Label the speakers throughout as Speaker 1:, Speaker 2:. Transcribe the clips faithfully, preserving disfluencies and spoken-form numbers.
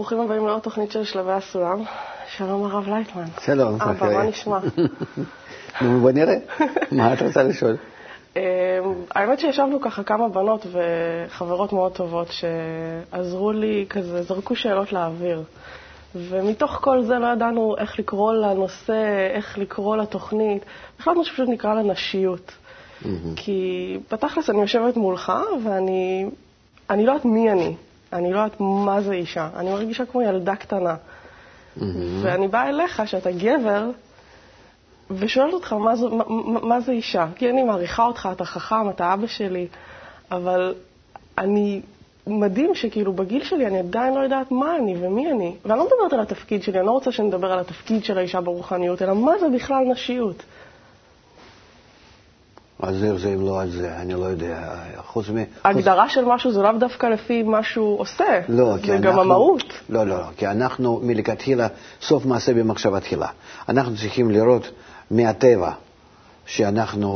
Speaker 1: ברוכים הבאים לעוד תוכנית של שלבי הסולם. שלום הרב לייטמן.
Speaker 2: שלום.
Speaker 1: אבא, מה נשמע?
Speaker 2: נו, בוא נראה. מה את רוצה לשאול?
Speaker 1: האמת שישבנו ככה כמה בנות וחברות מאוד טובות שעזרו לי, כזה זרקו שאלות לאוויר. ומתוך כל זה לא ידענו איך לקרוא לנושא, איך לקרוא לתוכנית. החלטנו שפשוט נקרא לה נשיות. כי בתכלס אני יושבת מולך ואני אני לא יודעת מי אני. אני לא יודעת מה זה אישה. אני מרגישה כמו ילדה קטנה. ואני באה אליך שאתה גבר ושואלת אותך מה זה, מה, מה זה אישה. כי אני מעריכה אותך, אתה חכם, אתה אבא שלי. אבל אני מדהים שכאילו בגיל שלי אני עדיין לא יודעת מה אני ומי אני. ואני לא מדברת על התפקיד שלי, אני לא רוצה שנדבר על התפקיד של האישה ברוחניות, אלא מה זה בכלל נשיות.
Speaker 2: אז זה, זה לא על זה, אני לא יודע. חוץ מ...
Speaker 1: ההגדרה של משהו זה לאו דווקא לפי מה שהוא עושה.
Speaker 2: לא,
Speaker 1: זה גם אנחנו... המהות.
Speaker 2: לא, לא, לא, כי אנחנו מלכתחילה, סוף מעשה במחשבה תחילה. אנחנו צריכים לראות מהטבע שאנחנו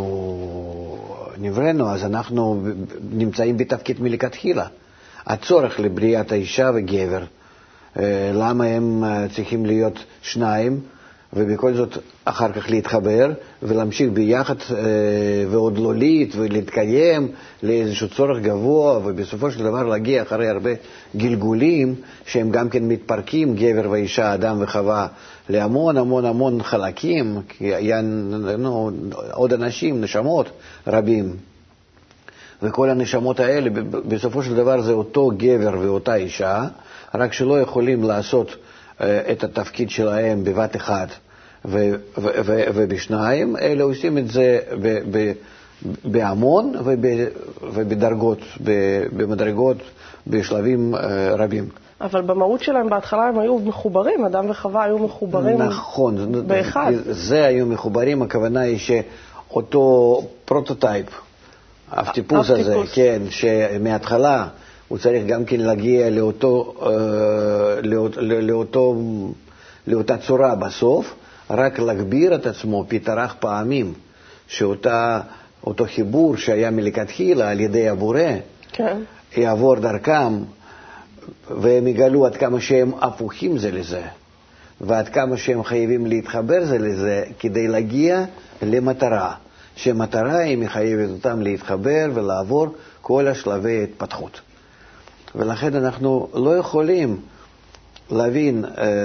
Speaker 2: נבראנו, אז אנחנו נמצאים בתפקיד מלכתחילה. הצורך לבריאת האישה וגבר, למה הם צריכים להיות שניים, ובכל זאת אחר כך להתחבר ולהמשיך ביחד ועוד לא להית ולהתקיים לאיזשהו צורך גבוה, ובסופו של דבר להגיע אחרי הרבה גלגולים שהם גם כן מתפרקים, גבר ואישה, אדם וחווה, להמון המון המון חלקים, כי היה נו, עוד אנשים, נשמות רבים, וכל הנשמות האלה בסופו של דבר זה אותו גבר ואותה אישה, רק שלא יכולים לעשות את התפקיד שלהם בבת אחד ו- ו- ו- ובשניים, אלה עושים את זה ב- ב- בהמון וב- ובדרגות, במדרגות, בשלבים רבים.
Speaker 1: אבל במהות שלהם בהתחלה הם היו מחוברים, אדם וחווה היו מחוברים
Speaker 2: נכון,
Speaker 1: באחד.
Speaker 2: זה היו מחוברים, הכוונה היא שאותו פרוטוטייפ, הטיפוס הזה, כן, שמההתחלה הוא צריך גם כן להגיע לאותו, לאות, לאותו, לאותה צורה בסוף, רק להגביר את עצמו פתרח פעמים, שאותה, אותו חיבור שהיה מלכתחילה על ידי הבורא,
Speaker 1: כן.
Speaker 2: יעבור דרכם, והם יגלו עד כמה שהם הפוכים זה לזה, ועד כמה שהם חייבים להתחבר זה לזה, כדי להגיע למטרה, שמטרה היא מחייבת אותם להתחבר ולעבור כל השלבי התפתחות. ולכן אנחנו לא יכולים להבין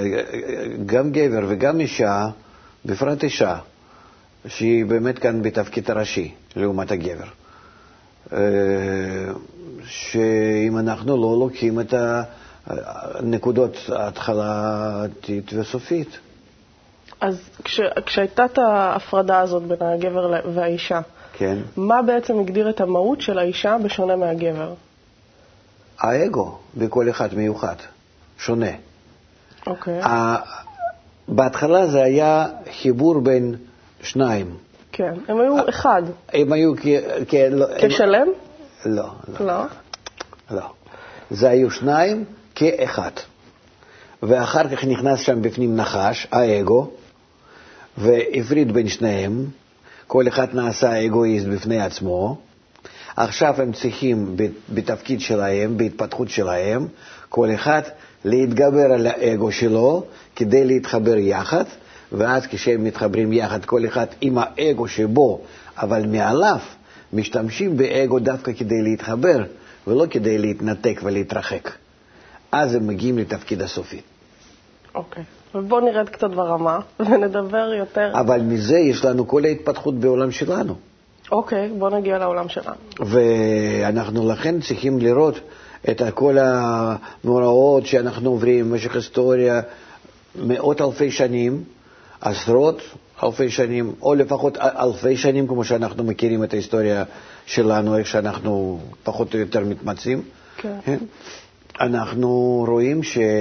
Speaker 2: גם גבר וגם אישה, בפרט אישה, שהיא באמת כאן בתפקיד הראשי לעומת הגבר. שאם אנחנו לא לוקחים את הנקודות ההתחלתית וסופית.
Speaker 1: אז כש, כשהייתה את ההפרדה הזאת בין הגבר והאישה, כן. מה בעצם הגדיר את המהות של האישה בשונה מהגבר?
Speaker 2: האגו בכל אחד מיוחד, שונה.
Speaker 1: אוקיי.
Speaker 2: בהתחלה זה היה חיבור בין שניים.
Speaker 1: כן, הם היו אחד.
Speaker 2: הם היו
Speaker 1: כשלם?
Speaker 2: לא.
Speaker 1: לא?
Speaker 2: לא. זה היו שניים כאחד. ואחר כך נכנס שם בפנים נחש, האגו, והפריד בין שניהם. כל אחד נעשה אגואיסט בפני עצמו. עכשיו הם צריכים בתפקיד שלהם, בהתפתחות שלהם, כל אחד להתגבר על האגו שלו כדי להתחבר יחד, ואז כשהם מתחברים יחד, כל אחד עם האגו שבו, אבל מעליו משתמשים באגו דווקא כדי להתחבר, ולא כדי להתנתק ולהתרחק. אז הם מגיעים לתפקיד הסופי.
Speaker 1: אוקיי, ובואו נרד קצת ברמה ונדבר יותר.
Speaker 2: אבל מזה יש לנו כל ההתפתחות בעולם שלנו.
Speaker 1: אוקיי, בואו נגיע לעולם שלנו.
Speaker 2: ואנחנו לכן צריכים לראות את כל המאורעות שאנחנו עוברים במשך היסטוריה, מאות אלפי שנים, עשרות אלפי שנים, או לפחות אלפי שנים, כמו שאנחנו מכירים את ההיסטוריה שלנו, איך שאנחנו פחות או יותר מתמצאים.
Speaker 1: כן.
Speaker 2: אנחנו רואים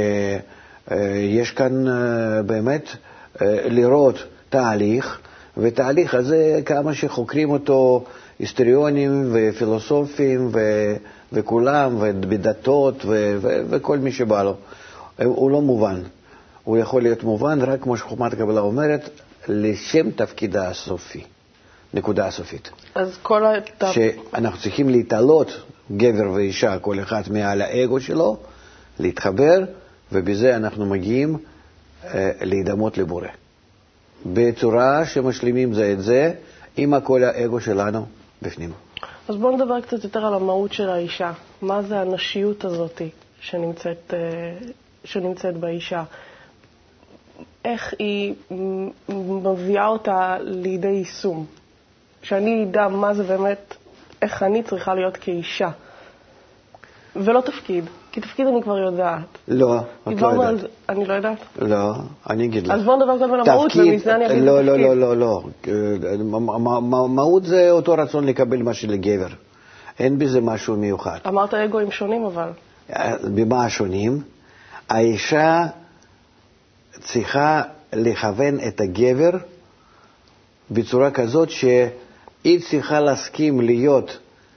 Speaker 2: שיש כאן באמת לראות תהליך, ותהליך הזה כמה שחוקרים אותו היסטוריונים ופילוסופים ו- וכולם, ובדתות ו- ו- וכל מי שבא לו. הוא לא מובן. הוא יכול להיות מובן רק כמו שחוכמת הקבלה אומרת, לשם תפקידה הסופי, נקודה הסופית.
Speaker 1: אז כל התפ...
Speaker 2: שאנחנו צריכים להתעלות, גבר ואישה, כל אחד מעל האגו שלו, להתחבר ובזה אנחנו מגיעים אה, להידמות לבורא. בצורה שמשלימים זה את זה, עם הכל האגו שלנו בפנים.
Speaker 1: אז בואו נדבר קצת יותר על המהות של האישה. מה זה הנשיות הזאת שנמצאת, שנמצאת באישה? איך היא מביאה אותה לידי יישום? שאני אדע מה זה באמת, איך אני צריכה להיות כאישה. ולא תפקיד, כי תפקיד אני כבר יודעת.
Speaker 2: לא, את לא יודעת.
Speaker 1: זה, אני לא יודעת?
Speaker 2: לא, אני אגיד לך.
Speaker 1: אז בואו נדבר קודם על המהות, ומזנה אני אגיד
Speaker 2: לא,
Speaker 1: את התפקיד.
Speaker 2: לא, לא, לא, לא. מהות זה אותו רצון לקבל מה שלגבר. אין בזה משהו מיוחד.
Speaker 1: אמרת אגואים שונים, אבל.
Speaker 2: במה השונים? האישה צריכה לכוון את הגבר בצורה כזאת שהיא צריכה להסכים להיות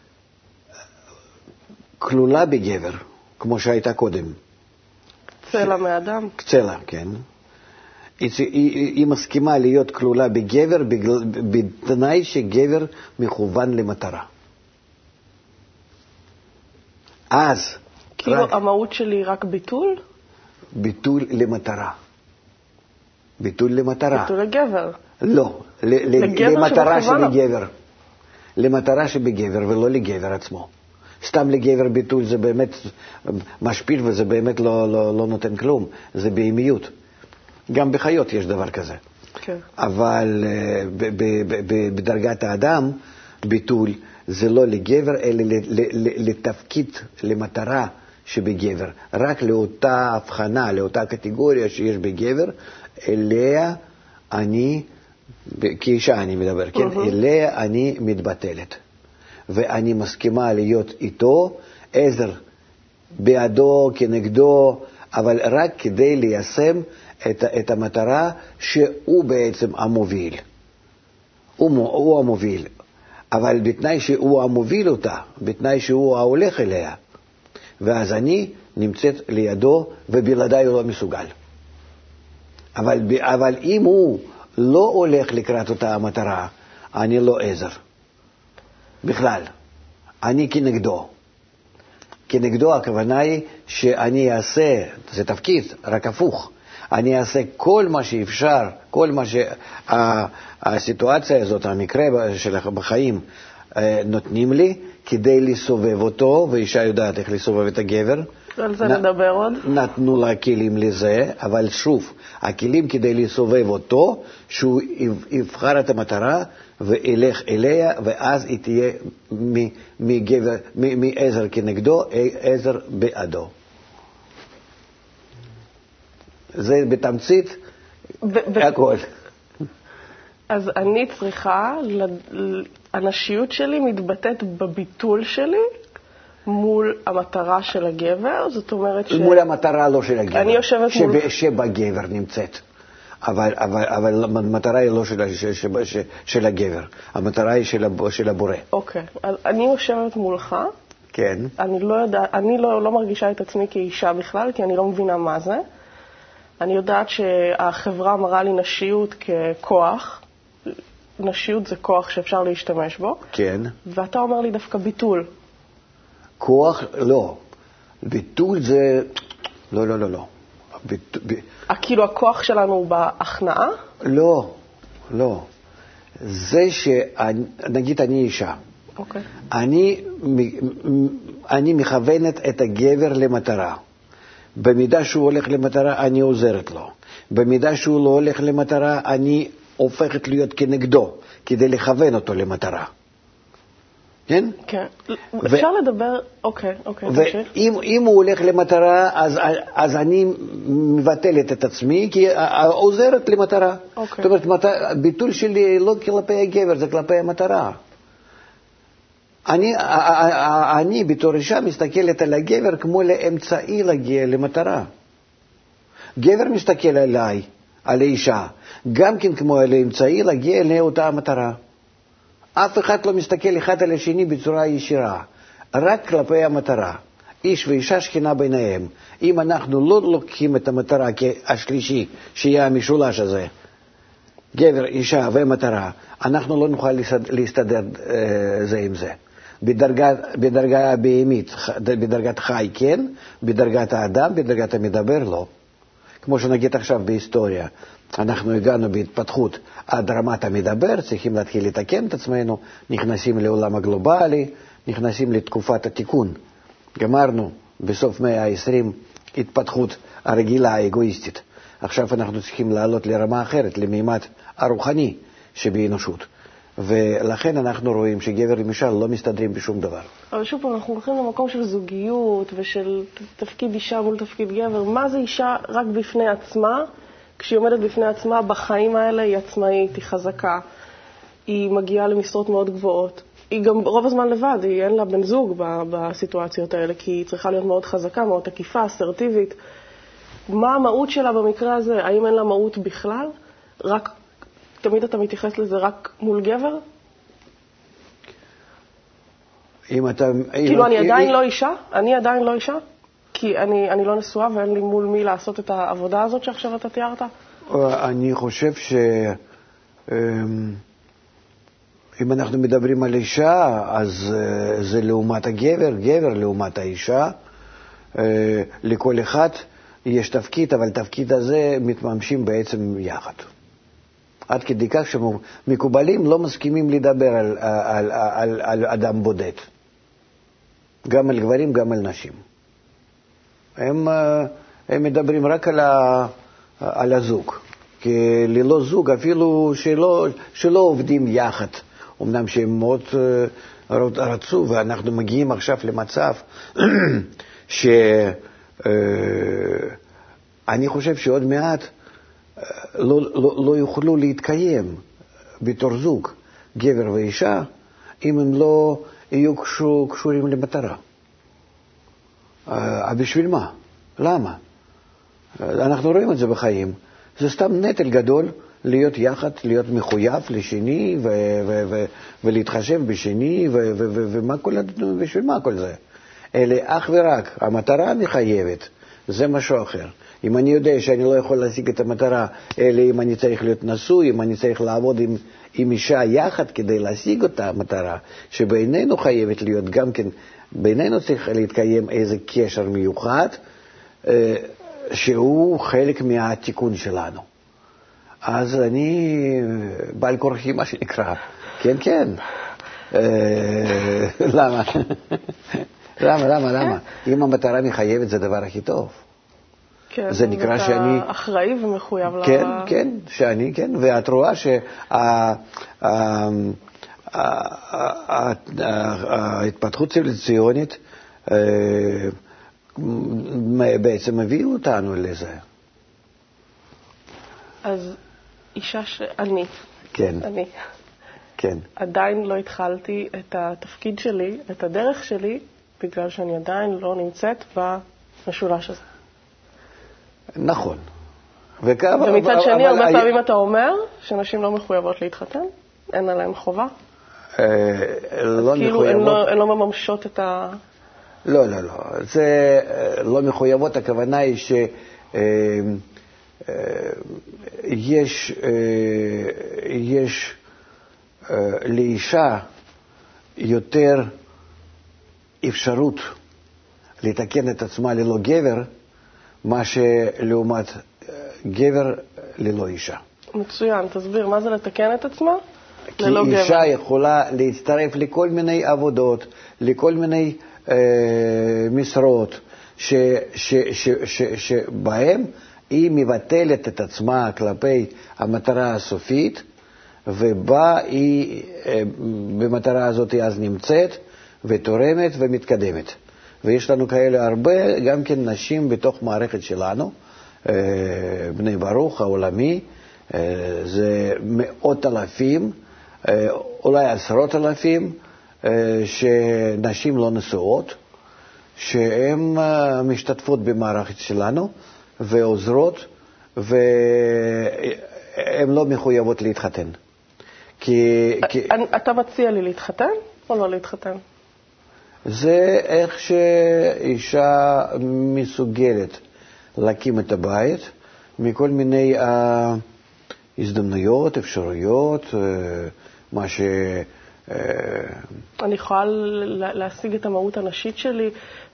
Speaker 2: כלולה בגבר, כמו שהייתה קודם.
Speaker 1: צלע מאדם?
Speaker 2: צלע, כן. היא, היא, היא מסכימה להיות כלולה בגבר בגלל, בתנאי שגבר מכוון למטרה. אז...
Speaker 1: כאילו רק, המהות שלי היא רק ביטול?
Speaker 2: ביטול למטרה. ביטול למטרה.
Speaker 1: ביטול לגבר.
Speaker 2: לא, למטרה שבגבר. למטרה שבגבר ולא לגבר עצמו. סתם לגבר ביטול זה באמת משפיל וזה באמת לא, לא, לא נותן כלום. זה בהמיות. גם בחיות יש דבר כזה.
Speaker 1: כן.
Speaker 2: אבל ב, ב, ב, ב, בדרגת האדם ביטול זה לא לגבר אלא לתפקיד, למטרה שבגבר. רק לאותה הבחנה, לאותה קטגוריה שיש בגבר, אליה אני, כאישה אני מדבר, כן? Mm-hmm. אליה אני מתבטלת. ואני מסכימה להיות איתו, עזר בעדו, כנגדו, אבל רק כדי ליישם את, את המטרה שהוא בעצם המוביל. הוא, הוא המוביל. אבל בתנאי שהוא המוביל אותה, בתנאי שהוא ההולך אליה. ואז אני נמצאת לידו ובלעדיי הוא לא מסוגל. אבל, אבל אם הוא לא הולך לקראת אותה המטרה, אני לא עזר. בכלל. אני כנגדו. כנגדו הכוונה היא שאני אעשה, זה תפקיד, רק הפוך. אני אעשה כל מה שאפשר, כל מה שהסיטואציה הזאת, המקרה של בחיים, נותנים לי כדי לסובב אותו, ואישה יודעת איך לסובב את הגבר.
Speaker 1: על זה נדבר עוד. נתנו
Speaker 2: לה כלים לזה, אבל שוב, הכלים כדי לסובב אותו, שהוא יבחר את המטרה וילך אליה, ואז היא תהיה מגבר, מעזר כנגדו, עזר בעדו. זה בתמצית הכל.
Speaker 1: אז אני צריכה, הנשיות שלי מתבטאת בביטול שלי מול המטרה של הגבר, זאת אומרת ש...
Speaker 2: מול המטרה לא של הגבר,
Speaker 1: אני יושבת
Speaker 2: שב,
Speaker 1: מול...
Speaker 2: שבגבר נמצאת. אבל, אבל, אבל המטרה היא לא של, של, של, של הגבר, המטרה היא של, של הבורא.
Speaker 1: אוקיי, אז אני יושבת מולך.
Speaker 2: כן.
Speaker 1: אני לא יודע, אני לא, לא מרגישה את עצמי כאישה בכלל, כי אני לא מבינה מה זה. אני יודעת שהחברה מראה לי נשיות ככוח. נשיות זה כוח שאפשר להשתמש בו.
Speaker 2: כן.
Speaker 1: ואתה אומר לי דווקא ביטול.
Speaker 2: כוח, לא. ביטול זה... לא, לא, לא, לא. ביט... ב...
Speaker 1: כאילו הכוח שלנו הוא בהכנעה?
Speaker 2: לא, לא. זה שנגיד אני אישה.
Speaker 1: אוקיי.
Speaker 2: אני, אני מכוונת את הגבר למטרה. במידה שהוא הולך למטרה, אני עוזרת לו. במידה שהוא לא הולך למטרה, אני הופכת להיות כנגדו, כדי לכוון אותו למטרה. כן?
Speaker 1: כן. אפשר לדבר, אוקיי, אוקיי.
Speaker 2: ואם הוא הולך למטרה, אז, אז אני מבטלת את עצמי, כי עוזרת למטרה.
Speaker 1: אוקיי.
Speaker 2: זאת אומרת, ביטול שלי לא כלפי הגבר, זה כלפי המטרה. אני, אני בתור אישה מסתכלת על הגבר כמו לאמצעי להגיע למטרה. גבר מסתכל עליי, על האישה, גם כן כמו לאמצעי להגיע לאותה המטרה. אף אחד לא מסתכל אחד על השני בצורה ישירה, רק כלפי המטרה. איש ואישה שכינה ביניהם. אם אנחנו לא לוקחים את המטרה כשלישי, שיהיה המשולש הזה, גבר, אישה ומטרה, אנחנו לא נוכל להסתדר זה עם זה. בדרגה, בדרגה הבהמית, בדרגת חי כן, בדרגת האדם, בדרגת המדבר לא. כמו שנגיד עכשיו בהיסטוריה, אנחנו הגענו בהתפתחות עד רמת המדבר, צריכים להתחיל לתקן את עצמנו, נכנסים לעולם הגלובלי, נכנסים לתקופת התיקון. גמרנו בסוף מאה ה-עשרים התפתחות הרגילה האגואיסטית. עכשיו אנחנו צריכים לעלות לרמה אחרת, למימד הרוחני שבאנושות. ולכן אנחנו רואים שגבר עם אישה לא מסתדרים בשום דבר.
Speaker 1: אבל שוב פעם, אנחנו הולכים למקום של זוגיות ושל תפקיד אישה מול תפקיד גבר. מה זה אישה רק בפני עצמה? כשהיא עומדת בפני עצמה בחיים האלה היא עצמאית, היא חזקה, היא מגיעה למשרות מאוד גבוהות. היא גם רוב הזמן לבד, היא אין לה בן זוג בסיטואציות האלה, כי היא צריכה להיות מאוד חזקה, מאוד תקיפה, אסרטיבית. מה המהות שלה במקרה הזה? האם אין לה מהות בכלל? רק, תמיד אתה מתייחס לזה רק מול גבר?
Speaker 2: אם אתה...
Speaker 1: כאילו אני עדיין לא אישה? אני עדיין לא אישה? כי אני, אני לא נשואה ואין לי מול מי לעשות את העבודה הזאת שעכשיו אתה תיארת?
Speaker 2: אני חושב ש... אם אנחנו מדברים על אישה, אז זה לעומת הגבר, גבר לעומת האישה. לכל אחד יש תפקיד, אבל תפקיד הזה מתממשים בעצם יחד. עד כדי כך שמקובלים לא מסכימים לדבר על, על, על, על אדם בודד. גם על גברים, גם על נשים. הם, הם מדברים רק על, ה, על הזוג. כי ללא זוג אפילו שלא, שלא עובדים יחד. אמנם שהם מאוד רצו, ואנחנו מגיעים עכשיו למצב שאני חושב שעוד מעט לא, לא, לא יוכלו להתקיים בתור זוג, גבר ואישה, אם הם לא יהיו קשור, קשורים למטרה. בשביל מה? למה? אנחנו רואים את זה בחיים. זה סתם נטל גדול להיות יחד, להיות מחויב לשני ו- ו- ו- ולהתחשב בשני ו- ו- ו- ומה כל, בשביל מה כל זה? אלה אך ורק, המטרה מחייבת, זה משהו אחר. אם אני יודע שאני לא יכול להשיג את המטרה, אלא אם אני צריך להיות נשוי, אם אני צריך לעבוד עם, עם אישה יחד כדי להשיג אותה המטרה, שבינינו חייבת להיות גם כן, בינינו צריך להתקיים איזה קשר מיוחד, שהוא חלק מהתיקון שלנו. אז אני בעל כורחי, מה שנקרא. כן, כן. למה? למה, למה, למה? אם המטרה מחייבת זה הדבר הכי טוב.
Speaker 1: כן,
Speaker 2: זה נקרא שאני...
Speaker 1: אתה אחראי ומחויב לה...
Speaker 2: כן, כן, שאני, כן. ואת רואה שההתפתחות ציוויליזציונית בעצם הביאו אותנו לזה.
Speaker 1: אז אישה שאני,
Speaker 2: כן.
Speaker 1: אני,
Speaker 2: כן.
Speaker 1: עדיין לא התחלתי את התפקיד שלי, את הדרך שלי, בגלל שאני עדיין לא נמצאת במשולש הזה.
Speaker 2: נכון.
Speaker 1: וכמה, ומצד שני, הרבה פעמים אתה אומר שנשים לא מחויבות להתחתן, אין עליהן חובה.
Speaker 2: לא מחויבות.
Speaker 1: כאילו הן לא מממשות את ה...
Speaker 2: לא, לא, לא. זה לא מחויבות, הכוונה היא ש... יש, יש לאישה יותר אפשרות לתקן את עצמה ללא גבר, מה שלעומת גבר ללא אישה.
Speaker 1: מצוין, תסביר, מה זה לתקן את עצמה ללא גבר?
Speaker 2: כי אישה יכולה להצטרף לכל מיני עבודות, לכל מיני אה, משרות, ש, ש, ש, ש, שבהם היא מבטלת את עצמה כלפי המטרה הסופית, ובה היא, במטרה הזאת היא אז נמצאת, ותורמת ומתקדמת. ויש לנו כאלה הרבה, גם כן נשים בתוך מערכת שלנו, בני ברוך העולמי, זה מאות אלפים, אולי עשרות אלפים, שנשים לא נשואות, שהן משתתפות במערכת שלנו, ועוזרות, והן לא מחויבות להתחתן. כי, כי...
Speaker 1: אתה מציע לי להתחתן או לא להתחתן?
Speaker 2: זה איך שאישה מסוגלת להקים את הבית, מכל מיני uh, הזדמנויות, אפשרויות, uh, מה
Speaker 1: אני יכולה להשיג את המהות הנשית שלי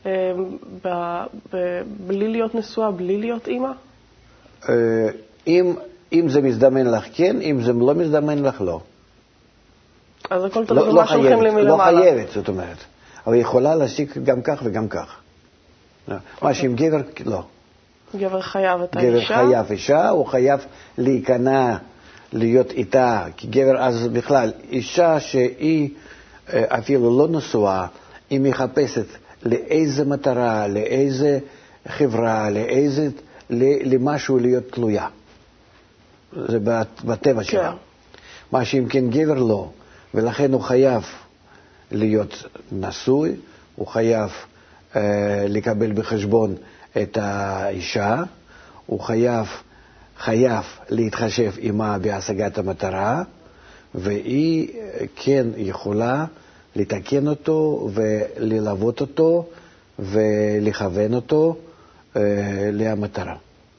Speaker 1: בלי להיות נשואה, בלי להיות אימא?
Speaker 2: אם, אם זה מזדמן לך, כן, אם זה לא מזדמן לך, לא.
Speaker 1: אז הכל תלוי במה שולחים לי מלמעלה.
Speaker 2: לא חייבת, זאת אומרת. אבל היא יכולה להשיג גם כך וגם כך. מה שאם גבר, לא.
Speaker 1: גבר חייב את האישה?
Speaker 2: גבר חייב אישה, הוא חייב להיכנע, להיות איתה, כי גבר אז בכלל, אישה שהיא אפילו לא נשואה, היא מחפשת לאיזה מטרה, לאיזה חברה, לאיזה, למשהו להיות תלויה. זה בטבע שלה. מה שאם כן גבר לא, ולכן הוא חייב להיות נשוי, הוא חייב אה, לקבל בחשבון את האישה, הוא חייב, חייב להתחשב עמה בהשגת המטרה, והיא כן יכולה לתקן אותו וללוות אותו ולכוון אותו אה, למטרה.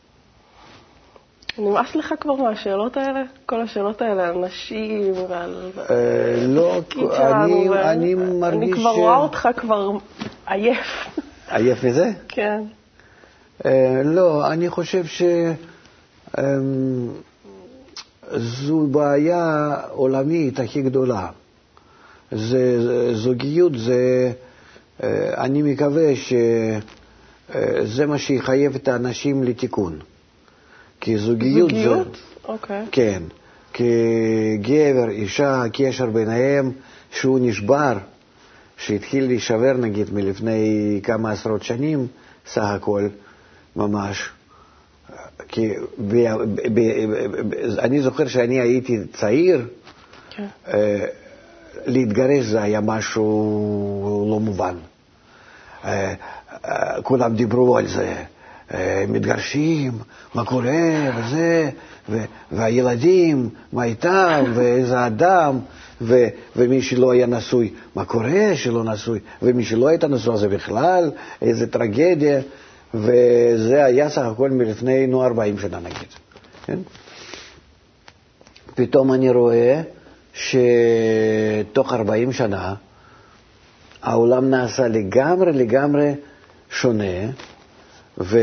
Speaker 1: נמאס לך כבר מהשאלות האלה? כל השאלות האלה על נשים ועל...
Speaker 2: לא, אני מרגיש...
Speaker 1: אני כבר רואה אותך כבר עייף.
Speaker 2: עייף מזה?
Speaker 1: כן.
Speaker 2: לא, אני חושב שזו בעיה עולמית הכי גדולה. זוגיות זה... אני מקווה שזה מה שיחייב את האנשים לתיקון. כי זוגיות,
Speaker 1: זוגיות?
Speaker 2: זה...
Speaker 1: אוקיי.
Speaker 2: כן. כי גבר, אישה, הקשר ביניהם שהוא נשבר, שהתחיל להישבר נגיד מלפני כמה עשרות שנים, סך הכל, ממש. כי ב... ב... ב... אני זוכר שאני הייתי צעיר, כן. להתגרש זה היה משהו לא מובן. כולם דיברו על זה. מתגרשים, מה קורה, וזה, ו- והילדים, מה איתם, ואיזה אדם, ו- ומי שלא היה נשוי, מה קורה שלא נשוי, ומי שלא הייתה נשוי, זה בכלל, איזה טרגדיה, וזה היה סך הכל מלפני נו ארבעים שנה נגיד. כן? פתאום אני רואה שתוך ארבעים שנה, העולם נעשה לגמרי לגמרי שונה, ו...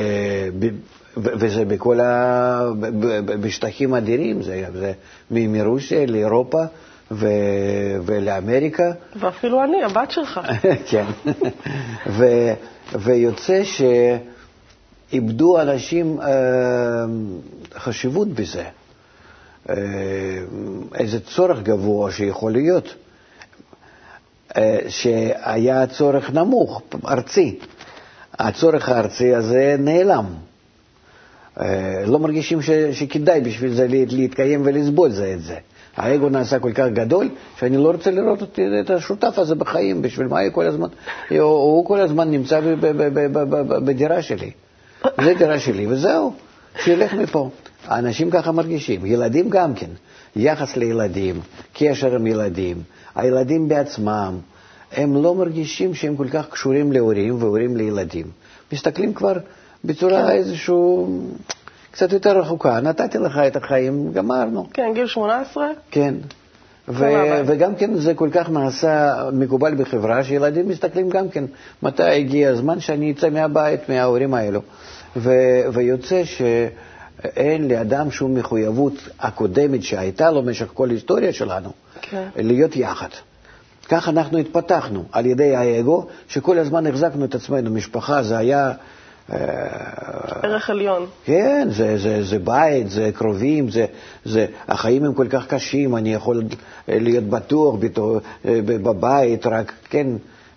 Speaker 2: וזה בכל ה... בשטחים אדירים, זה, זה מרוסיה לאירופה ו... ולאמריקה.
Speaker 1: ואפילו אני, הבת שלך.
Speaker 2: כן. ו... ויוצא שאיבדו אנשים אה, חשיבות בזה. אה, איזה צורך גבוה שיכול להיות, אה, שהיה צורך נמוך, ארצי. הצורך הארצי הזה נעלם. לא מרגישים ש, שכדאי בשביל זה להתקיים ולסבול זה את זה. האגו נעשה כל כך גדול שאני לא רוצה לראות את השותף הזה בחיים. בשביל מה כל הזמן, הוא כל הזמן נמצא בדירה שלי. זה דירה שלי וזהו, שילך מפה. האנשים ככה מרגישים. ילדים גם כן. יחס לילדים, קשר עם ילדים, הילדים בעצמם. הם לא מרגישים שהם כל כך קשורים להורים והורים לילדים. מסתכלים כבר בצורה איזשהו, קצת יותר רחוקה. נתתי לך את החיים, גמרנו.
Speaker 1: כן, גיל שמונה עשרה?
Speaker 2: כן. ו- וגם כן זה כל כך נעשה מקובל בחברה, שילדים מסתכלים גם כן, מתי הגיע הזמן שאני אצא מהבית, מההורים האלו. ו- ויוצא שאין לאדם שום מחויבות הקודמת שהייתה לו במשך כל ההיסטוריה שלנו, כן. להיות יחד. כך אנחנו התפתחנו על ידי האגו, שכל הזמן החזקנו את עצמנו. משפחה זה היה...
Speaker 1: ערך עליון.
Speaker 2: כן, זה, זה, זה בית, זה קרובים, זה, זה, החיים הם כל כך קשים, אני יכול להיות בטוח בתור, בבית, רק כן,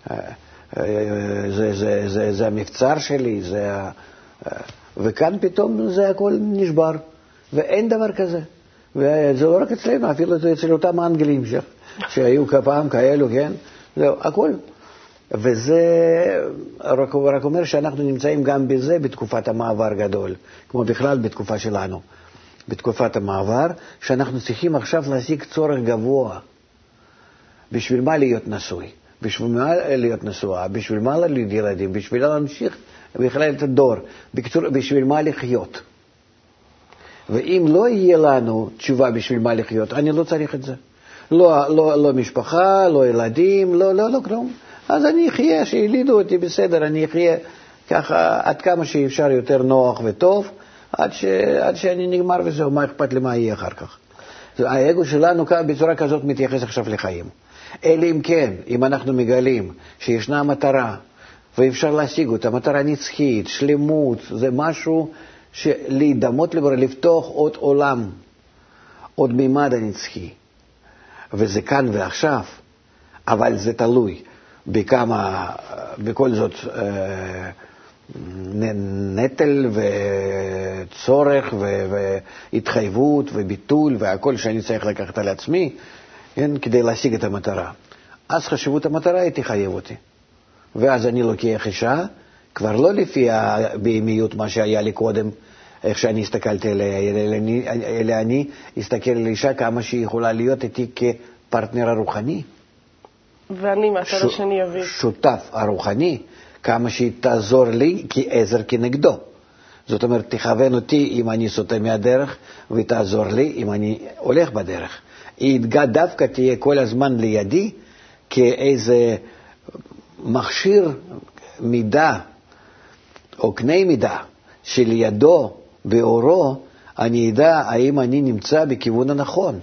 Speaker 2: זה, זה, זה, זה המבצר שלי, זה, וכאן פתאום זה הכל נשבר, ואין דבר כזה. וזה לא רק אצלנו, אפילו אצל אותם האנגלים ש... שהיו כפעם כאלו, כן? זהו, הכל. וזה רק, רק אומר שאנחנו נמצאים גם בזה בתקופת המעבר גדול, כמו בכלל בתקופה שלנו. בתקופת המעבר, שאנחנו צריכים עכשיו להשיג צורך גבוה. בשביל מה להיות נשוי? בשביל מה להיות נשואה? בשביל מה להיות ילדים? בשביל להמשיך בכלל את הדור? בקצור, בשביל מה לחיות? ואם לא יהיה לנו תשובה בשביל מה לחיות, אני לא צריך את זה. לא, לא, לא משפחה, לא ילדים, לא, לא, לא כלום. אז אני אחיה, שילידו אותי בסדר, אני אחיה ככה עד כמה שאפשר יותר נוח וטוב, עד, ש, עד שאני נגמר וזהו, מה אכפת לי מה יהיה אחר כך. האגו שלנו בצורה כזאת מתייחס עכשיו לחיים. אלא אם כן, אם אנחנו מגלים שישנה מטרה, ואפשר להשיג אותה, מטרה נצחית, שלמות, זה משהו שלהידמות לבורא, לפתוח עוד עולם, עוד מימד הנצחי. וזה כאן ועכשיו, אבל זה תלוי בכמה, בכל זאת, נטל וצורך והתחייבות וביטול והכל שאני צריך לקחת על עצמי, כן, כדי להשיג את המטרה. אז חשיבות המטרה היא תחייב אותי. ואז אני לוקח אישה, כבר לא לפי הבהמיות מה שהיה לי קודם, איך שאני הסתכלתי אליה, אלא אני אסתכל על אישה כמה שהיא יכולה להיות איתי כפרטנר הרוחני.
Speaker 1: ואני מהצד השני אביא.
Speaker 2: שותף הרוחני, כמה שהיא תעזור לי כעזר כנגדו. זאת אומרת, תכוון אותי אם אני סוטה מהדרך, ותעזור לי אם אני הולך בדרך. היא דווקא תהיה כל הזמן לידי, כאיזה מכשיר מידה, או קנה מידה, שלידו באורו, אני אדע האם אני נמצא בכיוון הנכון.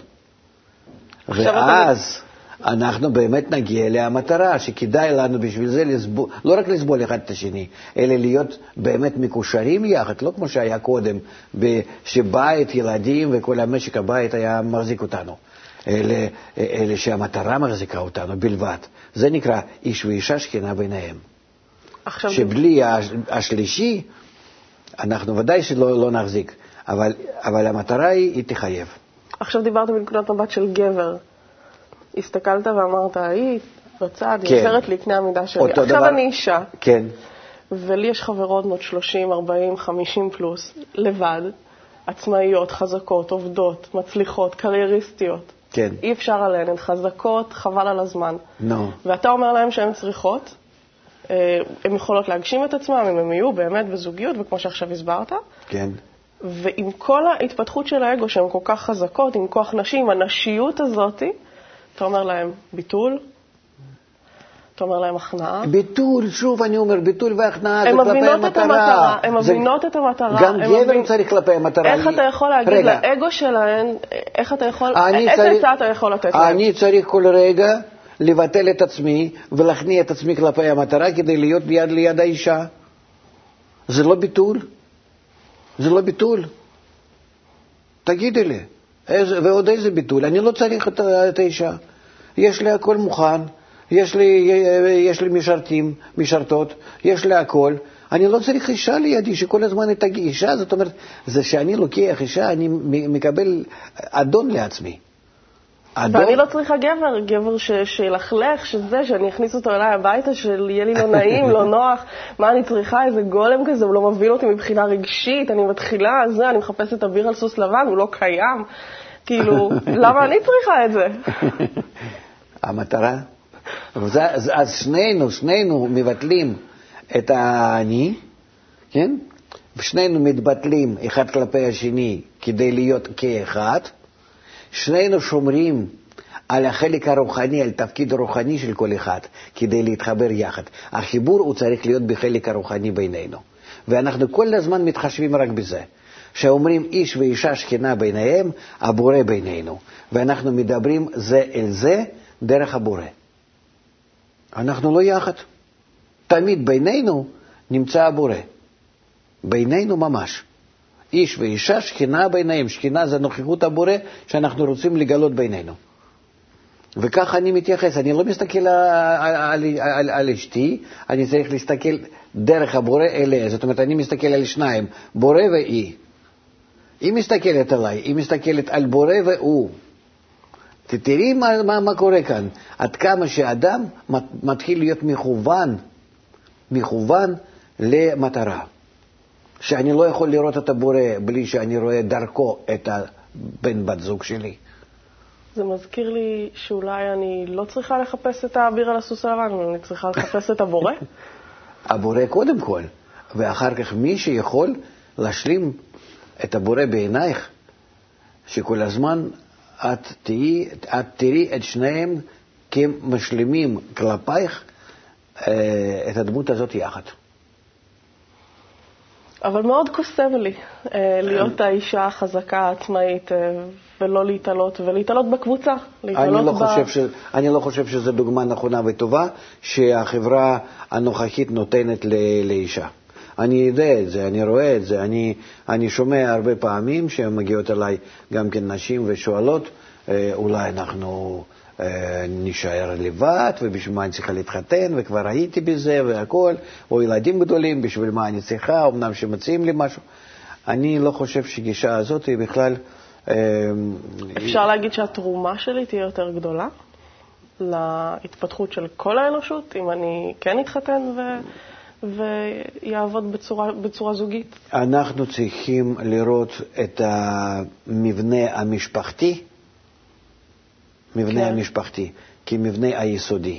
Speaker 2: ואז אנחנו באמת נגיע למטרה, שכדאי לנו בשביל זה לסבול, לא רק לסבול אחד את השני, אלא להיות באמת מקושרים יחד, לא כמו שהיה קודם, שבית, ילדים וכל המשק הבית היה מחזיק אותנו, אלא, אלא שהמטרה מחזיקה אותנו בלבד. זה נקרא איש ואישה שכנה ביניהם. שבלי השלישי, אנחנו ודאי שלא לא נחזיק, אבל, אבל המטרה היא, היא תחייב.
Speaker 1: עכשיו דיברת מנקודת מבט של גבר. הסתכלת ואמרת, היא בצד, היא עוזרת לי קנה המידה שלי. עכשיו
Speaker 2: דבר...
Speaker 1: אני אישה.
Speaker 2: כן.
Speaker 1: ולי יש חברות בנות שלושים, ארבעים, חמישים פלוס, לבד, עצמאיות, חזקות, עובדות, מצליחות, קרייריסטיות.
Speaker 2: כן.
Speaker 1: אי אפשר עליהן, הן חזקות, חבל על הזמן.
Speaker 2: נו.
Speaker 1: ואתה אומר להם שהן צריכות, הן יכולות להגשים את עצמם, אם הן יהיו באמת בזוגיות, וכמו שעכשיו הסברת.
Speaker 2: כן.
Speaker 1: ועם כל ההתפתחות של האגו, שהן כל כך חזקות, עם כוח נשי, עם הנשיות הזאת, אתה אומר להם ביטול, אתה אומר להם הכנעה.
Speaker 2: ביטול, שוב אני אומר, ביטול והכנעה זה כלפי
Speaker 1: המטרה. הן מבינות את המטרה.
Speaker 2: גם גבר צריך כלפי המטרה.
Speaker 1: איך אתה יכול להגיד לאגו שלהן, איך אתה יכול, איזה עצה אתה יכול לתת להם?
Speaker 2: אני צריך כל רגע לבטל את עצמי ולהכניע את עצמי כלפי המטרה כדי להיות ליד ליד האישה. זה לא ביטול. זה לא ביטול. תגידי לי, איזה, ועוד איזה ביטול? אני לא צריך את, את האישה. יש לי הכל מוכן, יש לי, יש לי משרתים, משרתות, יש לי הכל. אני לא צריך אישה לידי שכל הזמן היא תגיד. אישה, זאת אומרת, זה שאני לוקח אישה, אני מקבל אדון לעצמי.
Speaker 1: אדון? ואני לא צריכה גבר, גבר ש, שילכלך, שזה, שאני אכניס אותו אליי הביתה, שיהיה לי לא נעים, לא נוח. מה אני צריכה? איזה גולם כזה, הוא לא מוביל אותי מבחינה רגשית, אני מתחילה, זה, אני מחפשת את אביר על סוס לבן, הוא לא קיים. כאילו, למה אני צריכה את זה?
Speaker 2: המטרה? אז, אז שנינו, שנינו מבטלים את האני, כן? ושנינו מתבטלים אחד כלפי השני כדי להיות כאחד. שנינו שומרים על החלק הרוחני, על תפקיד הרוחני של כל אחד, כדי להתחבר יחד. החיבור הוא צריך להיות בחלק הרוחני בינינו. ואנחנו כל הזמן מתחשבים רק בזה. שאומרים איש ואישה שכנה ביניהם, הבורא בינינו. ואנחנו מדברים זה אל זה דרך הבורא. אנחנו לא יחד. תמיד בינינו נמצא הבורא. בינינו ממש. איש ואישה שכנה ביניהם. שכנה זה נוכחות הבורא שאנחנו רוצים לגלות בינינו. וכך אני מתייחס. אני לא מסתכל על, על, על, על אשתי, אני צריך להסתכל דרך הבורא אליה. זאת אומרת, אני מסתכל על שניים, בורא ואי. היא מסתכלת עליי, היא מסתכלת על בורא והוא. תראי מה, מה, מה קורה כאן. עד כמה שאדם מתחיל להיות מכוון, מכוון למטרה. שאני לא יכול לראות את הבורא בלי שאני רואה דרכו את הבן בת זוג שלי.
Speaker 1: זה מזכיר לי שאולי אני לא צריכה לחפש את האביר על הסוס הלבן, אני צריכה לחפש את הבורא.
Speaker 2: הבורא קודם כל, ואחר כך מי שיכול להשלים את הבורא בעינייך, שכל הזמן את תראי, את תראי את שניהם כמשלימים כלפייך את הדמות הזאת יחד.
Speaker 1: אבל מאוד קוסם לי להיות האישה החזקה, העצמאית, ולא להתעלות, ולהתעלות בקבוצה.
Speaker 2: אני לא, ב... חושב ש... אני לא חושב שזו דוגמה נכונה וטובה שהחברה הנוכחית נותנת ל... לאישה. אני יודע את זה, אני רואה את זה, אני, אני שומע הרבה פעמים שמגיעות אליי גם כן נשים ושואלות, אולי אנחנו נשאר לבד, ובשביל מה אני צריכה להתחתן, וכבר הייתי בזה והכל, או ילדים גדולים, בשביל מה אני צריכה, אמנם שמציעים לי משהו. אני לא חושב שגישה הזאת היא בכלל...
Speaker 1: אפשר להגיד שהתרומה שלי תהיה יותר גדולה להתפתחות של כל האנושות, אם אני כן אתחתן ו... ויעבוד בצורה, בצורה זוגית?
Speaker 2: אנחנו צריכים לראות את המבנה המשפחתי, מבנה כן. המשפחתי, כמבנה היסודי.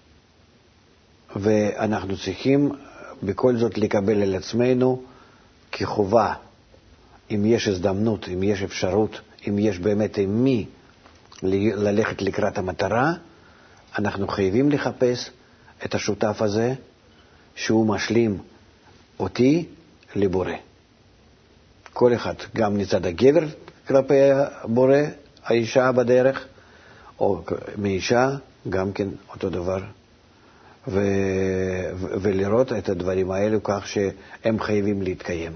Speaker 2: ואנחנו צריכים בכל זאת לקבל על עצמנו כחובה, אם יש הזדמנות, אם יש אפשרות, אם יש באמת עם מי ללכת לקראת המטרה, אנחנו חייבים לחפש את השותף הזה, שהוא משלים אותי לבורא. כל אחד, גם מצד הגבר כלפי הבורא, האישה בדרך, או מאישה, גם כן אותו דבר. ו... ו... ולראות את הדברים האלו כך שהם חייבים להתקיים.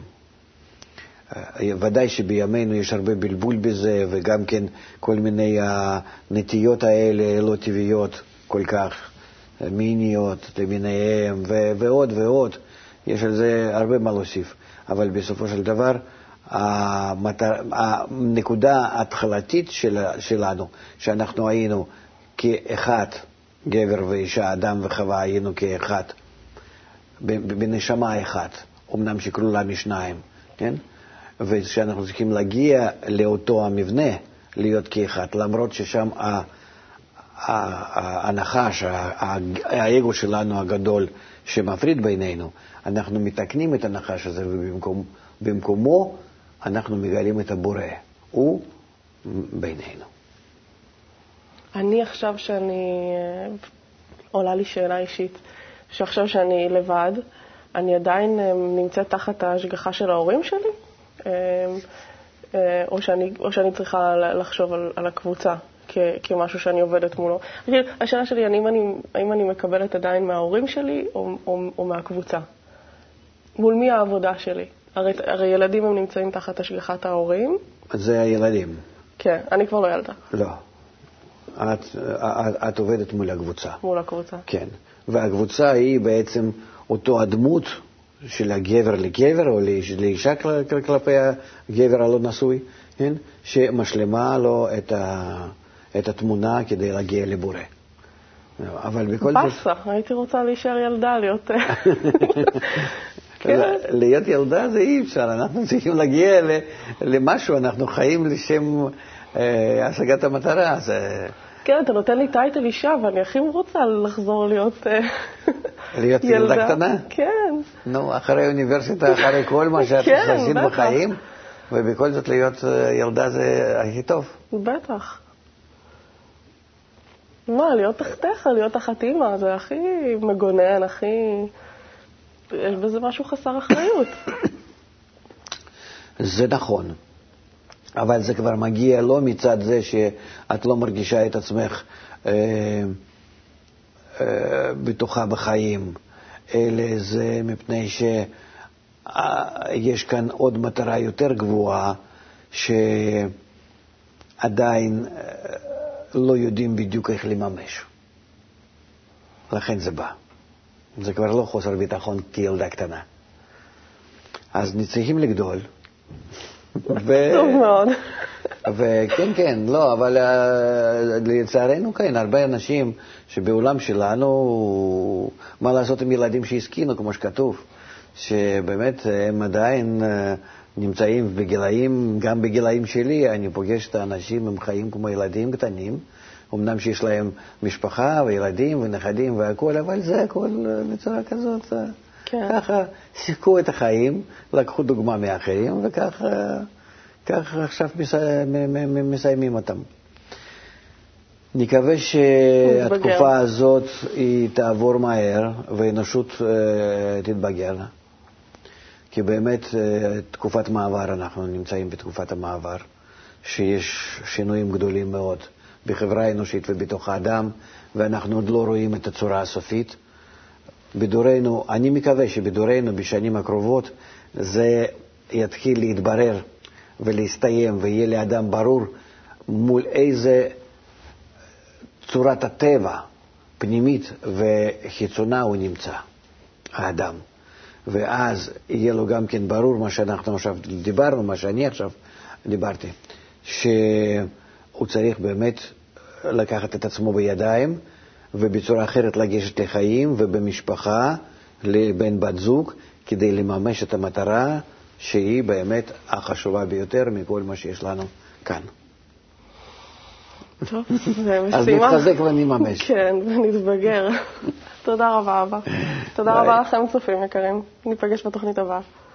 Speaker 2: ודאי שבימינו יש הרבה בלבול בזה, וגם כן כל מיני הנטיות האלה לא טבעיות כל כך, מיניות למיניהם, ו- ועוד ועוד. יש על זה הרבה מה להוסיף. אבל בסופו של דבר, המטר... הנקודה ההתחלתית של... שלנו, שאנחנו היינו כאחד, גבר ואישה, אדם וחווה, היינו כאחד, בנשמה אחת, אמנם שכלולה משניים, כן? ושאנחנו צריכים להגיע לאותו המבנה, להיות כאחד, למרות ששם ה... הנחש, האגו שלנו הגדול שמפריד בינינו, אנחנו מתקנים את הנחש הזה, ובמקומו אנחנו מגלים את הבורא, הוא בינינו.
Speaker 1: אני עכשיו שאני, עולה לי שאלה אישית, שעכשיו שאני לבד, אני עדיין נמצאת תחת ההשגחה של ההורים שלי? או שאני, או שאני צריכה לחשוב על, על הקבוצה? כמשהו שאני עובדת מולו. השאלה שלי, האם אני, האם אני מקבלת עדיין מההורים שלי או, או, או מהקבוצה? מול מי העבודה שלי? הרי, הרי ילדים הם נמצאים תחת השגחת ההורים.
Speaker 2: זה הילדים.
Speaker 1: כן, אני כבר לא ילדה.
Speaker 2: לא. את, את, את עובדת מול הקבוצה.
Speaker 1: מול הקבוצה.
Speaker 2: כן. והקבוצה היא בעצם אותו הדמות של הגבר לגבר, או לאישה כלפי הגבר הלא נשוי, כן? שמשלמה לו את ה... את התמונה כדי להגיע לבורא. אבל בכל זאת...
Speaker 1: בסה, הייתי רוצה להישאר ילדה, להיות...
Speaker 2: להיות ילדה זה אי אפשר, אנחנו צריכים להגיע למשהו, אנחנו חיים לשם השגת המטרה.
Speaker 1: כן, אתה נותן לי טייטל אישה, ואני הכי רוצה לחזור להיות
Speaker 2: להיות ילדה קטנה?
Speaker 1: כן.
Speaker 2: נו, אחרי אוניברסיטה, אחרי כל מה שאת עשית בחיים, ובכל זאת להיות ילדה זה הכי טוב.
Speaker 1: בטח. מה, להיות תחתיך, להיות תחת אמא, זה הכי מגונן, הכי... יש בזה משהו חסר אחריות.
Speaker 2: זה נכון. אבל זה כבר מגיע לא מצד זה שאת לא מרגישה את עצמך אה, אה, בתוכה בחיים, אלא זה מפני שיש כאן עוד מטרה יותר גבוהה שעדיין לא יודעים בדיוק איך לממש. לכן זה בא. זה כבר לא חוסר ביטחון כילדה קטנה. אז צריכים לגדול.
Speaker 1: טוב מאוד.
Speaker 2: וכן, כן, לא, אבל לצערנו כן, הרבה אנשים שבעולם שלנו, מה לעשות עם ילדים שהסכינו, כמו שכתוב, שבאמת הם עדיין נמצאים בגילאים, גם בגילאים שלי, אני פוגש את האנשים, הם חיים כמו ילדים קטנים, אמנם שיש להם משפחה וילדים ונכדים והכל, אבל זה הכל בצורה כזאת. כן. ככה שיחקו את החיים, לקחו דוגמה מאחרים, וככה ככה עכשיו מסיימים אותם. נקווה שהתקופה הזאת היא תעבור מהר והאנושות תתבגר, כי באמת תקופת מעבר, אנחנו נמצאים בתקופת המעבר, שיש שינויים גדולים מאוד בחברה האנושית ובתוך האדם, ואנחנו עוד לא רואים את הצורה הסופית. בדורנו, אני מקווה שבדורנו, בשנים הקרובות, זה יתחיל להתברר ולהסתיים, ויהיה לאדם ברור מול איזה צורת הטבע, פנימית וחיצונה, הוא נמצא, האדם. ואז יהיה לו גם כן ברור מה שאנחנו עכשיו דיברנו, מה שאני עכשיו דיברתי, שהוא צריך באמת לקחת את עצמו בידיים, ובצורה אחרת לגשת לחיים ובמשפחה, לבן בת זוג, כדי לממש את המטרה שהיא באמת החשובה ביותר מכל מה שיש לנו כאן.
Speaker 1: טוב, זה משימה.
Speaker 2: אז נתחזק ונממש.
Speaker 1: כן, ונתבגר. תודה רבה, אבא. תודה רבה לכם, צופים יקרים. ניפגש בתוכנית הבאה.